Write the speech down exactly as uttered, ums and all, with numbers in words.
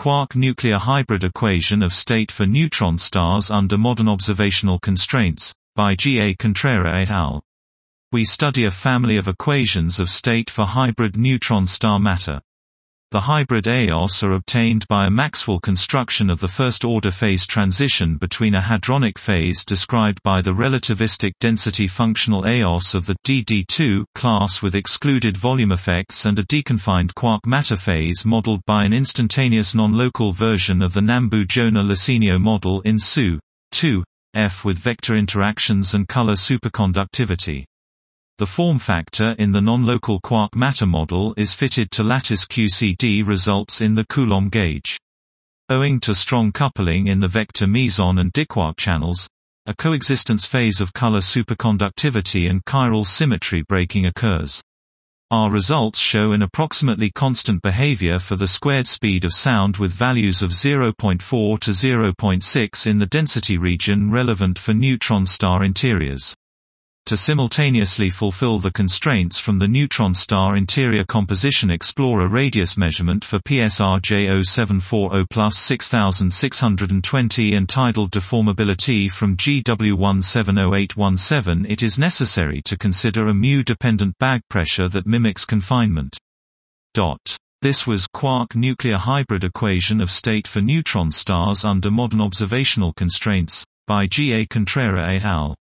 quark nuclear hybrid equation of state for neutron stars under modern observational constraints, by G. A. Contreras et al. We study a family of equations of state for hybrid neutron star matter. The hybrid E O S are obtained by a Maxwell construction of the first-order phase transition between a hadronic phase described by the relativistic density functional E O S of the D D two class with excluded volume effects and a deconfined quark matter phase modeled by an instantaneous non-local version of the Nambu-Jonah-Lacenio model in S U two F with vector interactions and color superconductivity. The form factor in the non-local quark matter model is fitted to lattice Q C D results in the Coulomb gauge. Owing to strong coupling in the vector meson and diquark channels, a coexistence phase of color superconductivity and chiral symmetry breaking occurs. Our results show an approximately constant behavior for the squared speed of sound with values of zero point four to zero point six in the density region relevant for neutron star interiors. To simultaneously fulfill the constraints from the neutron star interior composition, explore a radius measurement for P S R J zero seven four zero plus six thousand six hundred twenty and tidal deformability from G W one seven zero eight one seven. It is necessary to consider a mu-dependent bag pressure that mimics confinement. This was Quark nuclear hybrid equation of state for neutron stars under modern observational constraints, by G. A. Contreras et al.